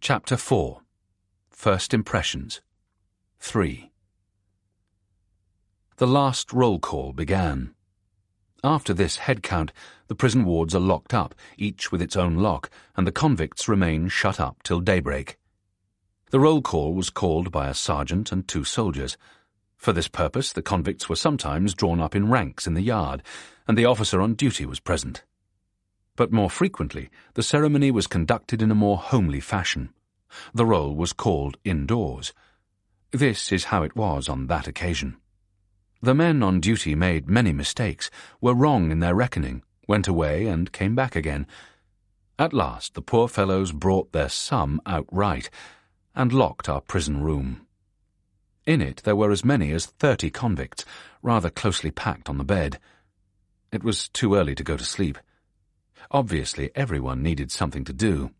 Chapter 4. First Impressions. 3. The last roll call began. After this head count, the prison wards are locked up, each with its own lock, and the convicts remain shut up till daybreak. The roll call was called by a sergeant and 2 soldiers. For this purpose, the convicts were sometimes drawn up in ranks in the yard, and the officer on duty was present. But more frequently, the ceremony was conducted in a more homely fashion. The roll was called indoors. This is how it was on that occasion. The men on duty made many mistakes, were wrong in their reckoning, went away and came back again. At last the poor fellows brought their sum outright, and locked our prison room. In it there were as many as 30 convicts, rather closely packed on the bed. It was too early to go to sleep. Obviously everyone needed something to do.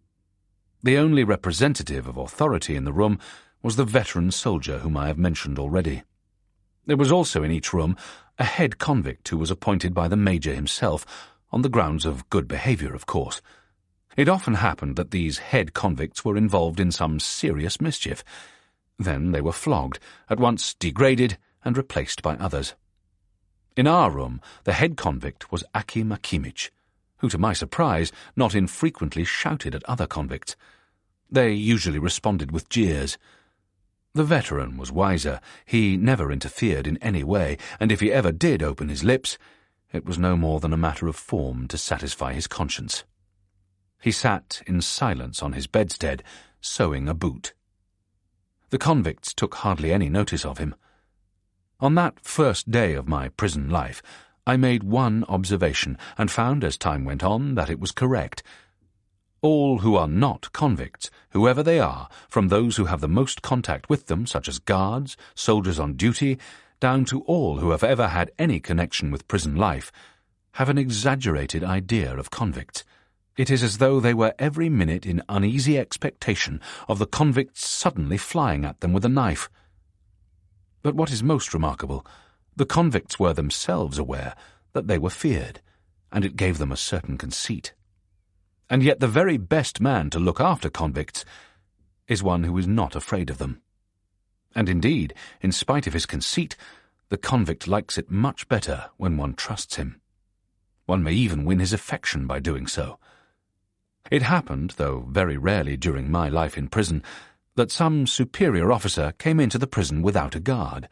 The only representative of authority in the room was the veteran soldier whom I have mentioned already. There was also in each room a head convict who was appointed by the major himself, on the grounds of good behaviour, of course. It often happened that these head convicts were involved in some serious mischief. Then they were flogged, at once degraded and replaced by others. In our room, the head convict was Akim Akimich, who, to my surprise, not infrequently shouted at other convicts. They usually responded with jeers. The veteran was wiser. He never interfered in any way, and if he ever did open his lips, it was no more than a matter of form to satisfy his conscience. He sat in silence on his bedstead, sewing a boot. The convicts took hardly any notice of him. On that first day of my prison life, I made one observation, and found as time went on that it was correct. All who are not convicts, whoever they are, from those who have the most contact with them, such as guards, soldiers on duty, down to all who have ever had any connection with prison life, have an exaggerated idea of convicts. It is as though they were every minute in uneasy expectation of the convicts suddenly flying at them with a knife. But what is most remarkable, the convicts were themselves aware that they were feared, and it gave them a certain conceit. And yet the very best man to look after convicts is one who is not afraid of them. And indeed, in spite of his conceit, the convict likes it much better when one trusts him. One may even win his affection by doing so. It happened, though very rarely during my life in prison, that some superior officer came into the prison without a guard.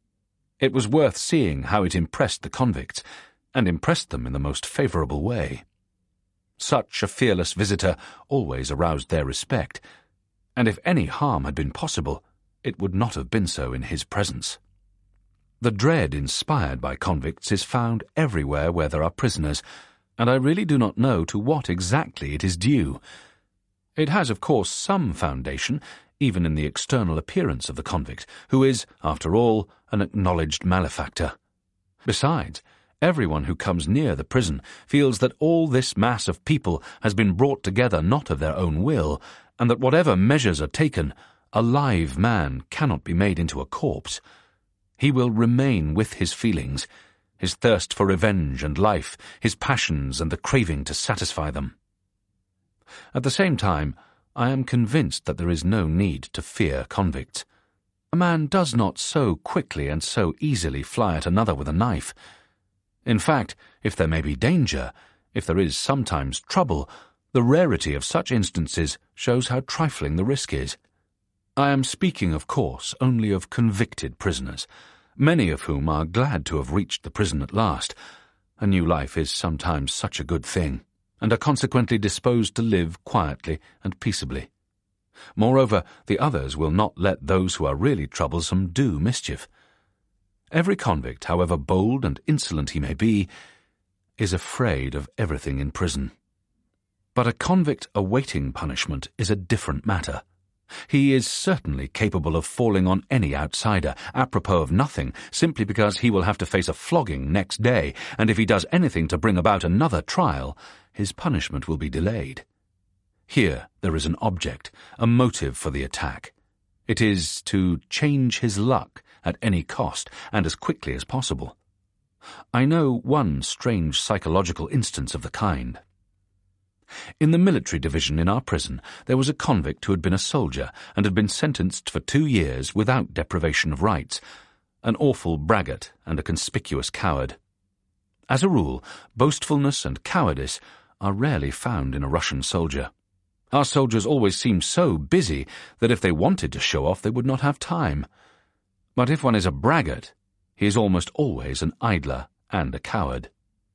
It was worth seeing how it impressed the convicts, and impressed them in the most favourable way. Such a fearless visitor always aroused their respect, and if any harm had been possible, it would not have been so in his presence. The dread inspired by convicts is found everywhere where there are prisoners, and I really do not know to what exactly it is due. It has, of course, some foundation, even in the external appearance of the convict, who is, after all, an acknowledged malefactor. Besides, everyone who comes near the prison feels that all this mass of people has been brought together not of their own will, and that whatever measures are taken, a live man cannot be made into a corpse. He will remain with his feelings, his thirst for revenge and life, his passions and the craving to satisfy them. At the same time, I am convinced that there is no need to fear convicts. A man does not so quickly and so easily fly at another with a knife. In fact, if there may be danger, if there is sometimes trouble, the rarity of such instances shows how trifling the risk is. I am speaking, of course, only of convicted prisoners, many of whom are glad to have reached the prison at last. A new life is sometimes such a good thing, and are consequently disposed to live quietly and peaceably. Moreover, the others will not let those who are really troublesome do mischief. Every convict, however bold and insolent he may be, is afraid of everything in prison. But a convict awaiting punishment is a different matter. He is certainly capable of falling on any outsider, apropos of nothing, simply because he will have to face a flogging next day, and if he does anything to bring about another trial, his punishment will be delayed. Here there is an object, a motive for the attack. It is to change his luck at any cost, and as quickly as possible. I know one strange psychological instance of the kind. In the military division in our prison, there was a convict who had been a soldier and had been sentenced for 2 years without deprivation of rights, an awful braggart and a conspicuous coward. As a rule, boastfulness and cowardice are rarely found in a Russian soldier. Our soldiers always seem so busy that if they wanted to show off, they would not have time. But if one is a braggart, he is almost always an idler and a coward.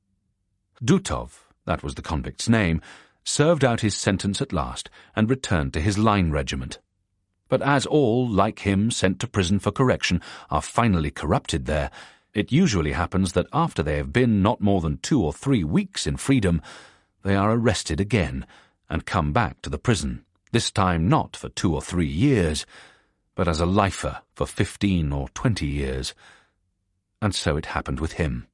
Dutov, that was the convict's name, served out his sentence at last and returned to his line regiment. But as all, like him, sent to prison for correction, are finally corrupted there, it usually happens that after they have been not more than 2 or 3 weeks in freedom, they are arrested again and come back to the prison, this time not for 2 or 3 years, but as a lifer for 15 or 20 years. And so it happened with him.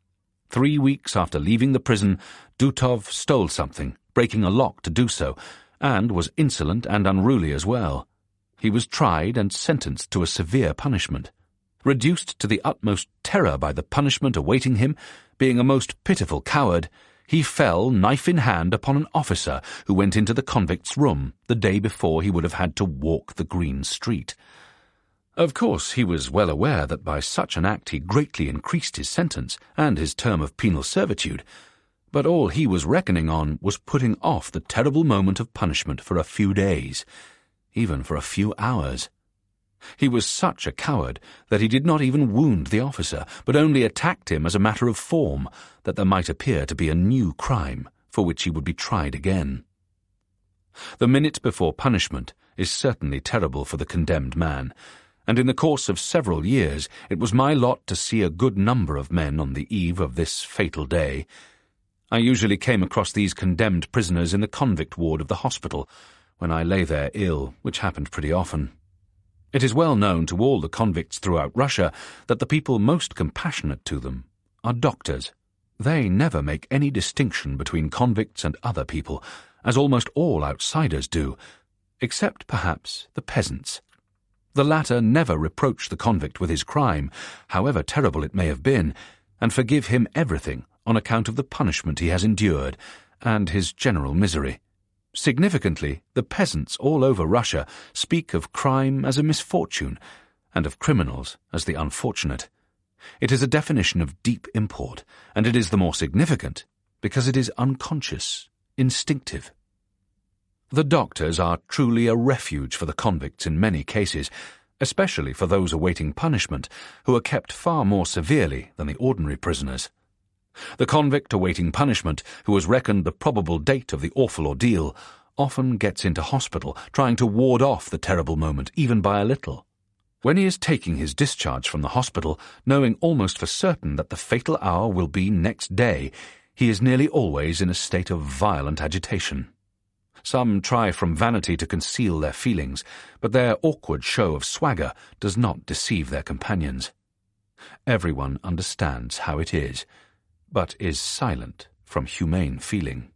3 weeks after leaving the prison, Dutov stole something, breaking a lock to do so, and was insolent and unruly as well. He was tried and sentenced to a severe punishment. Reduced to the utmost terror by the punishment awaiting him, being a most pitiful coward, he fell, knife in hand, upon an officer who went into the convict's room the day before he would have had to walk the green street. Of course, he was well aware that by such an act he greatly increased his sentence and his term of penal servitude, but all he was reckoning on was putting off the terrible moment of punishment for a few days, even for a few hours. He was such a coward that he did not even wound the officer, but only attacked him as a matter of form, that there might appear to be a new crime for which he would be tried again. The minute before punishment is certainly terrible for the condemned man, and in the course of several years it was my lot to see a good number of men on the eve of this fatal day. I usually came across these condemned prisoners in the convict ward of the hospital, when I lay there ill, which happened pretty often. It is well known to all the convicts throughout Russia that the people most compassionate to them are doctors. They never make any distinction between convicts and other people, as almost all outsiders do, except perhaps the peasants. The latter never reproach the convict with his crime, however terrible it may have been, and forgive him everything on account of the punishment he has endured and his general misery. Significantly, the peasants all over Russia speak of crime as a misfortune and of criminals as the unfortunate. It is a definition of deep import, and it is the more significant because it is unconscious, instinctive. The doctors are truly a refuge for the convicts in many cases, especially for those awaiting punishment, who are kept far more severely than the ordinary prisoners. The convict awaiting punishment, who has reckoned the probable date of the awful ordeal, often gets into hospital, trying to ward off the terrible moment even by a little. When he is taking his discharge from the hospital, knowing almost for certain that the fatal hour will be next day, he is nearly always in a state of violent agitation. Some try from vanity to conceal their feelings, but their awkward show of swagger does not deceive their companions. Everyone understands how it is, but is silent from humane feeling.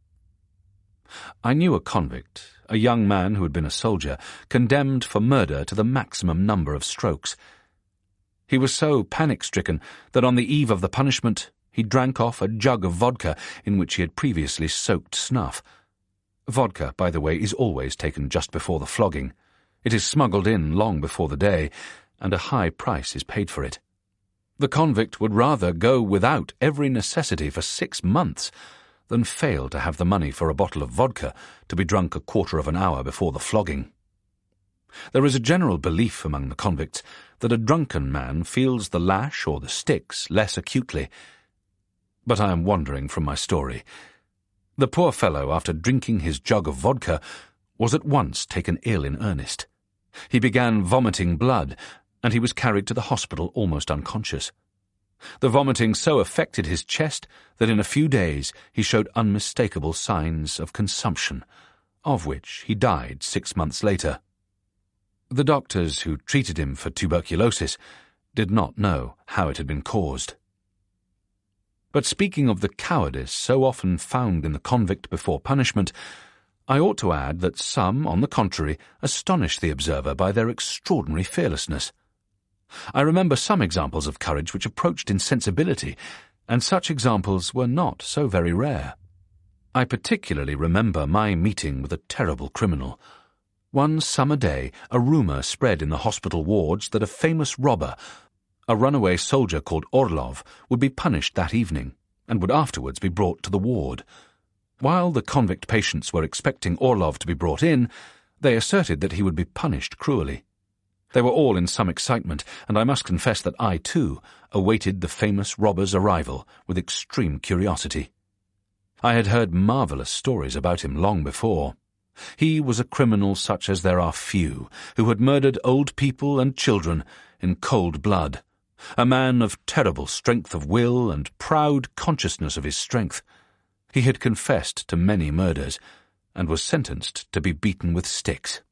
I knew a convict, a young man who had been a soldier, condemned for murder to the maximum number of strokes. He was so panic-stricken that on the eve of the punishment he drank off a jug of vodka in which he had previously soaked snuff. Vodka, by the way, is always taken just before the flogging. It is smuggled in long before the day, and a high price is paid for it. The convict would rather go without every necessity for 6 months than fail to have the money for a bottle of vodka to be drunk a quarter of an hour before the flogging. There is a general belief among the convicts that a drunken man feels the lash or the sticks less acutely. But I am wandering from my story. The poor fellow, after drinking his jug of vodka, was at once taken ill in earnest. He began vomiting blood, and he was carried to the hospital almost unconscious. The vomiting so affected his chest that in a few days he showed unmistakable signs of consumption, of which he died 6 months later. The doctors who treated him for tuberculosis did not know how it had been caused. But speaking of the cowardice so often found in the convict before punishment, I ought to add that some, on the contrary, astonish the observer by their extraordinary fearlessness. I remember some examples of courage which approached insensibility, and such examples were not so very rare. I particularly remember my meeting with a terrible criminal. One summer day, a rumour spread in the hospital wards that a famous robber, a runaway soldier called Orlov, would be punished that evening, and would afterwards be brought to the ward. While the convict patients were expecting Orlov to be brought in, they asserted that he would be punished cruelly. They were all in some excitement, and I must confess that I, too, awaited the famous robber's arrival with extreme curiosity. I had heard marvellous stories about him long before. He was a criminal such as there are few, who had murdered old people and children in cold blood, a man of terrible strength of will and proud consciousness of his strength. He had confessed to many murders, and was sentenced to be beaten with sticks.